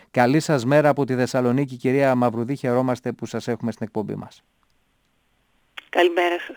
Καλή σας μέρα από τη Θεσσαλονίκη, κυρία Μαυρουδή. Χαιρόμαστε που σας έχουμε στην εκπομπή μας. Καλημέρα σας.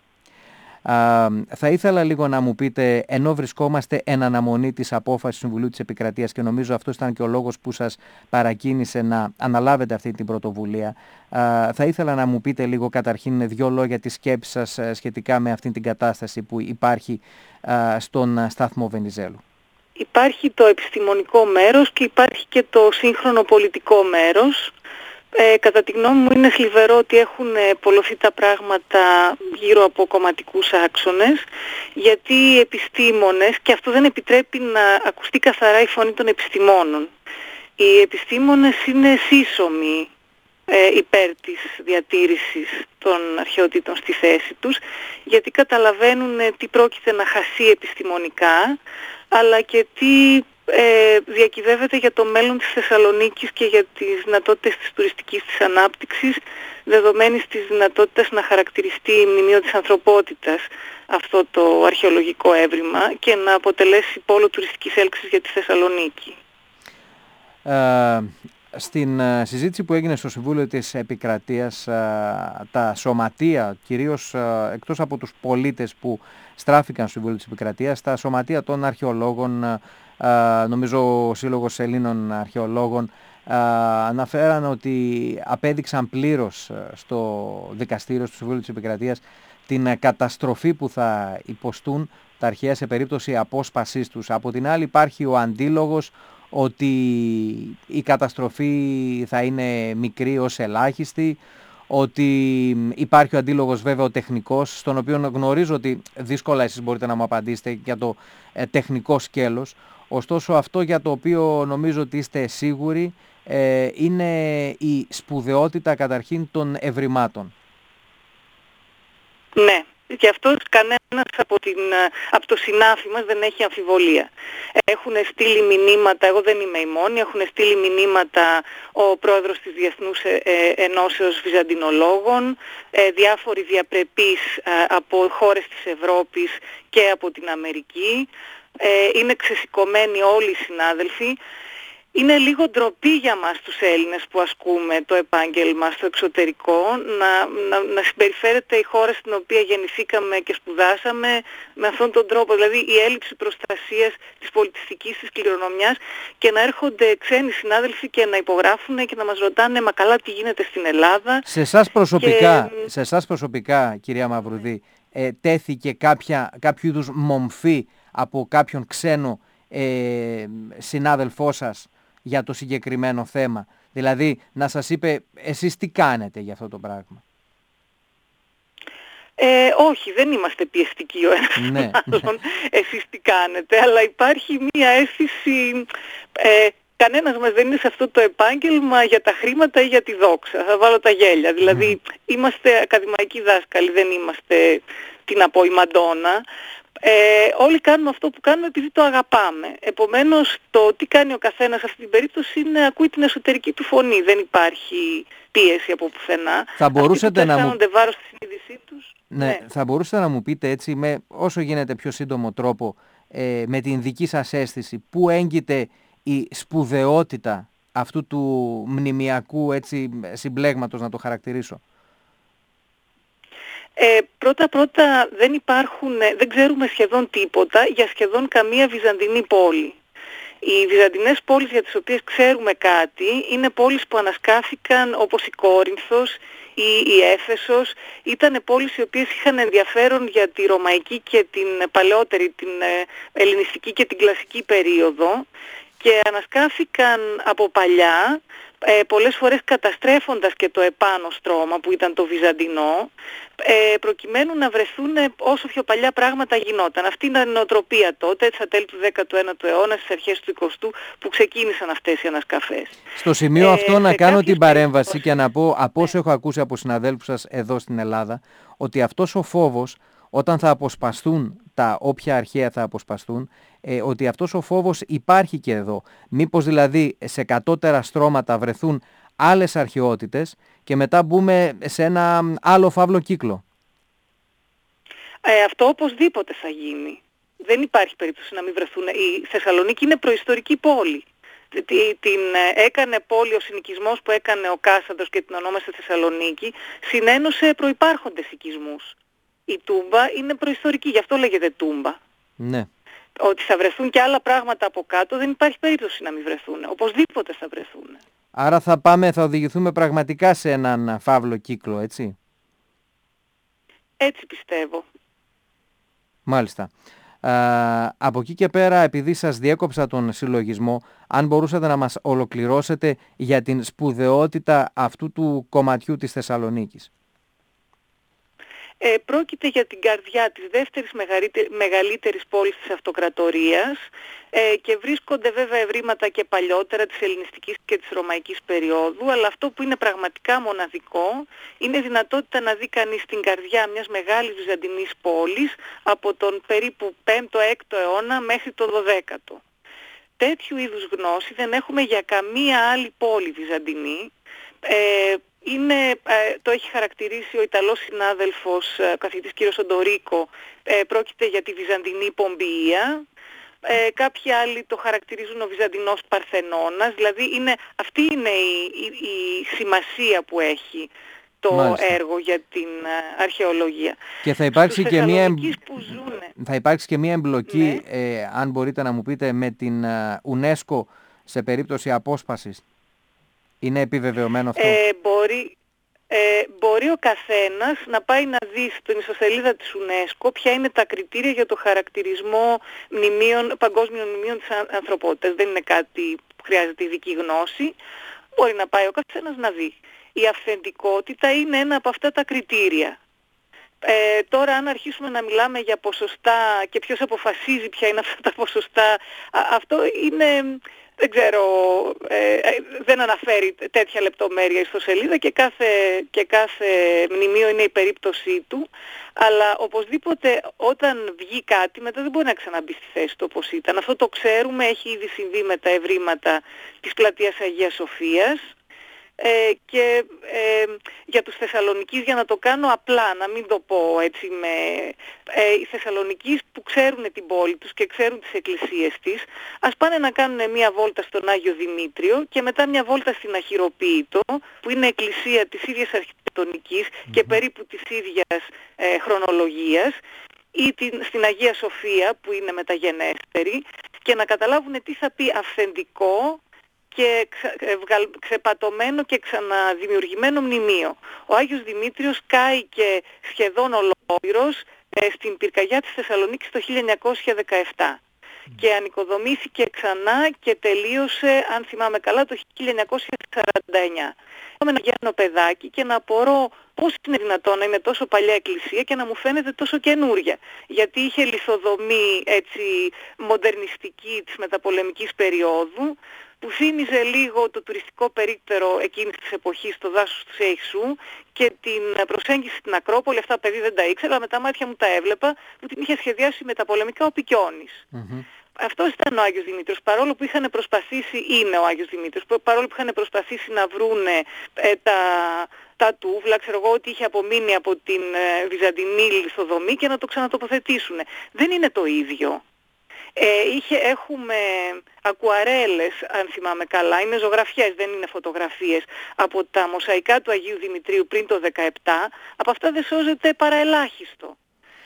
Θα ήθελα λίγο να μου πείτε, ενώ βρισκόμαστε εν αναμονή της απόφασης του Συμβουλίου της Επικρατείας, και νομίζω αυτό ήταν και ο λόγος που σας παρακίνησε να αναλάβετε αυτή την πρωτοβουλία, θα ήθελα να μου πείτε λίγο καταρχήν δύο λόγια της σκέψης σας σχετικά με αυτή την κατάσταση που υπάρχει στον σταθμό Βενιζέλου. Υπάρχει το επιστημονικό μέρος και υπάρχει και το σύγχρονο πολιτικό μέρος. Κατά τη γνώμη μου είναι θλιβερό ότι έχουν πολλωθεί τα πράγματα γύρω από κομματικούς άξονες, γιατί οι επιστήμονες, και αυτό δεν επιτρέπει να ακουστεί καθαρά η φωνή των επιστημόνων, οι επιστήμονες είναι σύσσωμοι υπέρ της διατήρησης των αρχαιοτήτων στη θέση τους, γιατί καταλαβαίνουν τι πρόκειται να χαθεί επιστημονικά, αλλά και τι διακυβεύεται για το μέλλον της Θεσσαλονίκης και για τις δυνατότητες της τουριστικής της ανάπτυξης, δεδομένης της δυνατότητας να χαρακτηριστεί μνημείο της ανθρωπότητας αυτό το αρχαιολογικό έβριμα και να αποτελέσει πόλο τουριστικής έλξης για τη Θεσσαλονίκη. Στην συζήτηση που έγινε στο Συμβούλιο της Επικρατείας, τα σωματεία, κυρίως εκτός από τους πολίτες που στράφηκαν στο Συμβούλιο της Επικρατείας, τα σωματεία των αρχαιολόγων, νομίζω ο Σύλλογος Ελλήνων Αρχαιολόγων, αναφέραν ότι απέδειξαν πλήρως στο δικαστήριο του Συμβουλίου της Επικρατείας την καταστροφή που θα υποστούν τα αρχαία σε περίπτωση απόσπασής τους. Από την άλλη υπάρχει ο αντίλογος ότι η καταστροφή θα είναι μικρή ως ελάχιστη, ότι υπάρχει ο αντίλογος βέβαια ο τεχνικός, στον οποίο γνωρίζω ότι δύσκολα εσείς μπορείτε να μου απαντήσετε για το τεχνικό σκέλος. Ωστόσο αυτό για το οποίο νομίζω ότι είστε σίγουροι είναι η σπουδαιότητα καταρχήν των ευρημάτων. Ναι. Και αυτός κανένας από το συνάφι μας δεν έχει αμφιβολία. Έχουν στείλει μηνύματα, εγώ δεν είμαι η μόνη, έχουν στείλει μηνύματα ο πρόεδρος της Διεθνούς Ενώσεως Βυζαντινολόγων, διάφοροι διαπρεπείς από χώρες της Ευρώπης και από την Αμερική. Είναι ξεσηκωμένοι όλοι οι συνάδελφοι. Είναι λίγο ντροπή για μας τους Έλληνες που ασκούμε το επάγγελμα στο εξωτερικό να συμπεριφέρεται η χώρα στην οποία γεννηθήκαμε και σπουδάσαμε με αυτόν τον τρόπο, δηλαδή η έλλειψη προστασίας της πολιτιστικής της κληρονομιάς, και να έρχονται ξένοι συνάδελφοι και να υπογράφουν και να μας ρωτάνε «Μα καλά, τι γίνεται στην Ελλάδα». Σε εσάς προσωπικά, κυρία Μαυρουδή, τέθηκε κάποιο είδους μομφή από κάποιον ξένο συνάδελφό σας για το συγκεκριμένο θέμα? Δηλαδή να σας είπε εσείς τι κάνετε για αυτό το πράγμα? Όχι, δεν είμαστε πιεστικοί ο ένας τον άλλον, εσείς τι κάνετε, αλλά υπάρχει μία αίσθηση, κανένας μας δεν είναι σε αυτό το επάγγελμα για τα χρήματα ή για τη δόξα, θα βάλω τα γέλια, δηλαδή είμαστε ακαδημαϊκοί δάσκαλοι, δεν είμαστε, τι να πω, η Μαντόνα. Όλοι κάνουμε αυτό που κάνουμε επειδή το αγαπάμε. Επομένως το τι κάνει ο καθένας σε αυτή την περίπτωση είναι ακούει την εσωτερική του φωνή. Δεν υπάρχει πίεση από πουθενά. Θα μπορούσατε να αισθάνονται βάρος στη συνείδησή τους. Ναι, θα μπορούσατε να μου πείτε έτσι με όσο γίνεται πιο σύντομο τρόπο, με την δική σας αίσθηση, πού έγκυται η σπουδαιότητα αυτού του μνημιακού συμπλέγματος, να το χαρακτηρίσω? Πρώτα δεν ξέρουμε σχεδόν τίποτα για σχεδόν καμία βυζαντινή πόλη. Οι βυζαντινές πόλεις για τις οποίες ξέρουμε κάτι είναι πόλεις που ανασκάφηκαν, όπως η Κόρινθος ή η Έφεσος. Ήταν πόλεις οι οποίες είχαν ενδιαφέρον για τη ρωμαϊκή και την παλαιότερη, την ελληνιστική και την κλασική περίοδο, και ανασκάφηκαν από παλιά, πολλές φορές καταστρέφοντας και το επάνω στρώμα που ήταν το βυζαντινό, προκειμένου να βρεθούν όσο πιο παλιά πράγματα γινόταν. Αυτή ήταν η νοοτροπία τότε, στα τέλη του 19ου αιώνα, στις αρχές του 20ου, που ξεκίνησαν αυτές οι ανασκαφές. Στο σημείο αυτό να κάνω την παρέμβαση και να πω, από όσο έχω ακούσει από συναδέλφους σας εδώ στην Ελλάδα, ότι αυτός ο φόβος, όταν θα αποσπαστούν τα όποια αρχαία θα αποσπαστούν, ότι αυτός ο φόβος υπάρχει και εδώ. Μήπως δηλαδή σε κατώτερα στρώματα βρεθούν άλλες αρχαιότητες και μετά μπούμε σε ένα άλλο φαύλο κύκλο? Αυτό οπωσδήποτε θα γίνει. Δεν υπάρχει περίπτωση να μην βρεθούν. Η Θεσσαλονίκη είναι προϊστορική πόλη. την έκανε πόλη, ο συνοικισμός που έκανε ο Κάσαντος και την ονόμασε Θεσσαλονίκη, συνένωσε προϋπάρχοντες οικισμούς. Η Τούμπα είναι προϊστορική, γι' αυτό λέγεται Τούμπα. Ναι. Ότι θα βρεθούν και άλλα πράγματα από κάτω, δεν υπάρχει περίπτωση να μην βρεθούν. Οπωσδήποτε θα βρεθούν. Άρα θα οδηγηθούμε πραγματικά σε έναν φαύλο κύκλο, έτσι. Έτσι πιστεύω. Μάλιστα. Από εκεί και πέρα, επειδή σας διέκοψα τον συλλογισμό, αν μπορούσατε να μας ολοκληρώσετε για την σπουδαιότητα αυτού του κομματιού της Θεσσαλονίκης. Πρόκειται για την καρδιά της δεύτερης μεγαλύτερης πόλης της αυτοκρατορίας και βρίσκονται βέβαια ευρήματα και παλιότερα της ελληνιστικής και της ρωμαϊκής περίοδου, αλλά αυτό που είναι πραγματικά μοναδικό είναι η δυνατότητα να δει κανείς την καρδιά μιας μεγάλης βυζαντινής πόλης από τον περίπου 5ο-6ο αιώνα μέχρι το 12ο. Τέτοιου είδους γνώση δεν έχουμε για καμία άλλη πόλη βυζαντινή. Το έχει χαρακτηρίσει ο Ιταλός συνάδελφος καθηγητής κ. Οντορίκο, πρόκειται για τη Βυζαντινή Πομπιεία. Κάποιοι άλλοι το χαρακτηρίζουν ο Βυζαντινός Παρθενώνας, δηλαδή αυτή είναι η σημασία που έχει το έργο για την αρχαιολογία. Και θα υπάρξει και μία εμπλοκή, ναι, αν μπορείτε να μου πείτε, με την UNESCO σε περίπτωση απόσπασης. Είναι επιβεβαιωμένο αυτό? Μπορεί ο καθένας να πάει να δει στην ιστοσελίδα της UNESCO ποια είναι τα κριτήρια για το χαρακτηρισμό παγκόσμιων μνημείων της ανθρωπότητας. Δεν είναι κάτι που χρειάζεται ειδική γνώση. Μπορεί να πάει ο καθένας να δει. Η αυθεντικότητα είναι ένα από αυτά τα κριτήρια. Τώρα αν αρχίσουμε να μιλάμε για ποσοστά και ποιος αποφασίζει ποια είναι αυτά τα ποσοστά, αυτό είναι... Δεν ξέρω, δεν αναφέρει τέτοια λεπτομέρεια στο σελίδα και κάθε μνημείο είναι η περίπτωσή του, αλλά οπωσδήποτε όταν βγει κάτι μετά δεν μπορεί να ξαναμπεί στη θέση του όπως ήταν. Αυτό το ξέρουμε, έχει ήδη συμβεί με τα ευρήματα της πλατείας Αγίας Σοφίας. Και για τους Θεσσαλονικείς, για να το κάνω απλά, να μην το πω έτσι οι Θεσσαλονικείς που ξέρουν την πόλη τους και ξέρουν τις εκκλησίες της, ας πάνε να κάνουν μια βόλτα στον Άγιο Δημήτριο και μετά μια βόλτα στην Αχυροποίητο, που είναι εκκλησία της ίδιας αρχιτεκτονικής και περίπου της ίδιας χρονολογίας, ή στην Αγία Σοφία που είναι μεταγενέστερη, και να καταλάβουν τι θα πει αυθεντικό και ξεπατωμένο και ξαναδημιουργημένο μνημείο. Ο Άγιος Δημήτριος κάηκε σχεδόν ολόκληρος στην πυρκαγιά της Θεσσαλονίκης το 1917 και ανοικοδομήθηκε ξανά και τελείωσε, αν θυμάμαι καλά, το 1949. Είμαι ένα γέρνο παιδάκι και να απορώ πώς είναι δυνατόν να είναι τόσο παλιά εκκλησία και να μου φαίνεται τόσο καινούρια. Γιατί είχε λιθοδομή έτσι μοντερνιστική της μεταπολεμικής περίοδου, που θύμιζε λίγο το τουριστικό περίπτερο εκείνης της εποχής, το δάσος του Σέιχσου, και την προσέγγιση στην Ακρόπολη. Αυτά παιδί δεν τα ήξερα, αλλά με τα μάτια μου τα έβλεπα, που την είχε σχεδιάσει μεταπολεμικά ο Πικιώνης. Αυτός ήταν ο Άγιος Δημήτριος, παρόλο που είχαν προσπαθήσει, είναι ο Άγιος Δημήτριος, παρόλο που είχαν προσπαθήσει να βρούνε τα τούβλα, ξέρω εγώ, ότι είχε απομείνει από την βυζαντινή λιθοδομή και να το ξανατοποθετήσουν. Δεν είναι το ίδιο. Έχουμε ακουαρέλες, αν θυμάμαι καλά, είναι ζωγραφιές, δεν είναι φωτογραφίες, από τα μοσαϊκά του Αγίου Δημητρίου πριν το 17, από αυτά δεν σώζεται παραελάχιστο.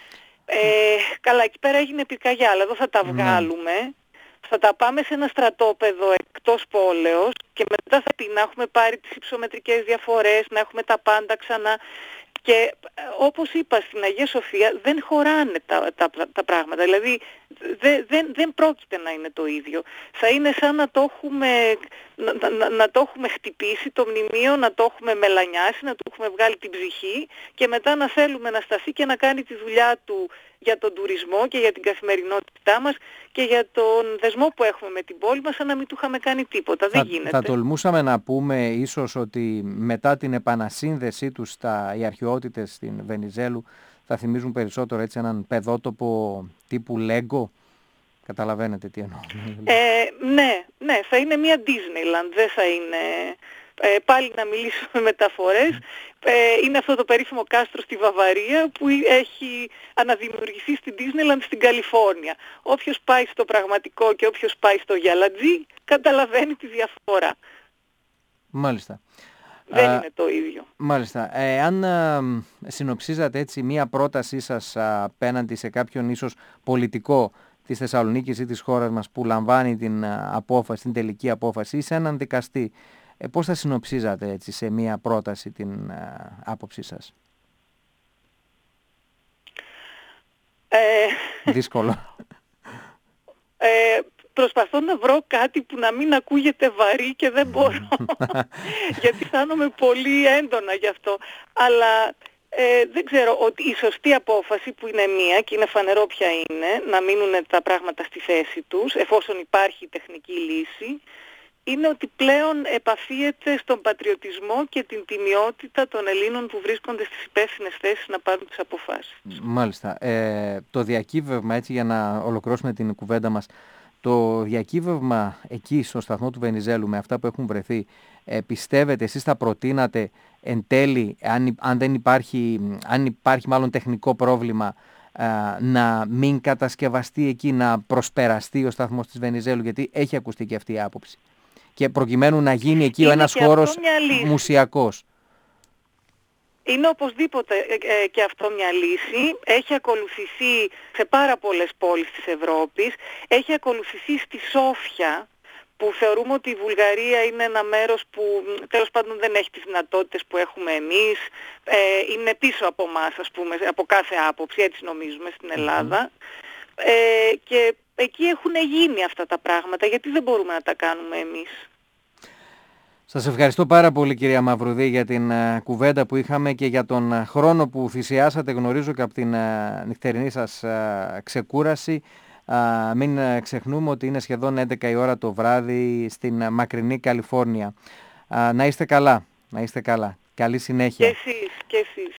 Καλά, εκεί πέρα έγινε πυρκαγιά, αλλά εδώ θα τα βγάλουμε, θα τα πάμε σε ένα στρατόπεδο εκτός πόλεως και μετά θα πει να έχουμε πάρει τις υψομετρικές διαφορές, να έχουμε τα πάντα ξανά. Και όπως είπα, στην Αγία Σοφία δεν χωράνε τα πράγματα, δηλαδή δεν πρόκειται να είναι το ίδιο. Θα είναι σαν να το έχουμε χτυπήσει το μνημείο, να το έχουμε μελανιάσει, να του έχουμε βγάλει την ψυχή και μετά να θέλουμε να σταθεί και να κάνει τη δουλειά του για τον τουρισμό και για την καθημερινότητά μας και για τον δεσμό που έχουμε με την πόλη μας, σαν να μην του είχαμε κάνει τίποτα. Δεν γίνεται. Θα τολμούσαμε να πούμε ίσως ότι μετά την επανασύνδεσή τους οι αρχαιότητες στην Βενιζέλου θα θυμίζουν περισσότερο έτσι έναν παιδότοπο τύπου Λέγκο. Καταλαβαίνετε τι εννοώ. Ναι, θα είναι μια Disneyland, δεν θα είναι... Πάλι να μιλήσω με μεταφορές, είναι αυτό το περίφημο κάστρο στη Βαβαρία που έχει αναδημιουργηθεί στην Disneyland στην Καλιφόρνια. Όποιος πάει στο πραγματικό και όποιος πάει στο γυαλατζή καταλαβαίνει τη διαφορά. Μάλιστα. Δεν είναι το ίδιο. Μάλιστα. Αν συνοψίζατε έτσι μία πρότασή σας απέναντι σε κάποιον ίσως πολιτικό της Θεσσαλονίκης ή της χώρας μας που λαμβάνει την απόφαση, την τελική απόφαση, ή σε έναν δικαστή, πώς θα συνοψίζατε έτσι σε μία πρόταση την άποψή σας? Δύσκολο. Προσπαθώ να βρω κάτι που να μην ακούγεται βαρύ και δεν μπορώ, γιατί αισθάνομαι πολύ έντονα γι' αυτό. Αλλά δεν ξέρω, ότι η σωστή απόφαση που είναι μία και είναι φανερό ποια είναι, να μείνουν τα πράγματα στη θέση τους, εφόσον υπάρχει τεχνική λύση, είναι ότι πλέον επαφίεται στον πατριωτισμό και την τιμιότητα των Ελλήνων που βρίσκονται στις υπεύθυνες θέσεις να πάρουν τις αποφάσεις. Μάλιστα. Το διακύβευμα, έτσι για να ολοκληρώσουμε την κουβέντα μας, το διακύβευμα εκεί στο σταθμό του Βενιζέλου με αυτά που έχουν βρεθεί, πιστεύετε, εσείς θα προτείνατε εν τέλει, αν υπάρχει μάλλον τεχνικό πρόβλημα, να μην κατασκευαστεί εκεί, να προσπεραστεί ο σταθμός της Βενιζέλου, γιατί έχει ακουστεί και αυτή η άποψη, και προκειμένου να γίνει εκεί ένας χώρος μουσιακός? Είναι οπωσδήποτε και αυτό μια λύση. Έχει ακολουθηθεί σε πάρα πολλές πόλεις της Ευρώπης. Έχει ακολουθηθεί στη Σόφια, που θεωρούμε ότι η Βουλγαρία είναι ένα μέρος που τέλος πάντων δεν έχει τις δυνατότητες που έχουμε εμείς. Είναι πίσω από εμάς, ας πούμε, από κάθε άποψη, έτσι νομίζουμε στην Ελλάδα. Και εκεί έχουν γίνει αυτά τα πράγματα. Γιατί δεν μπορούμε να τα κάνουμε εμείς? Σας ευχαριστώ πάρα πολύ, κυρία Μαυρουδή, για την κουβέντα που είχαμε και για τον χρόνο που θυσιάσατε, γνωρίζω, και από την νυχτερινή σας ξεκούραση. Μην ξεχνούμε ότι είναι σχεδόν 11 η ώρα το βράδυ στην μακρινή Καλιφόρνια. Να είστε καλά, να είστε καλά. Καλή συνέχεια. Και εσείς.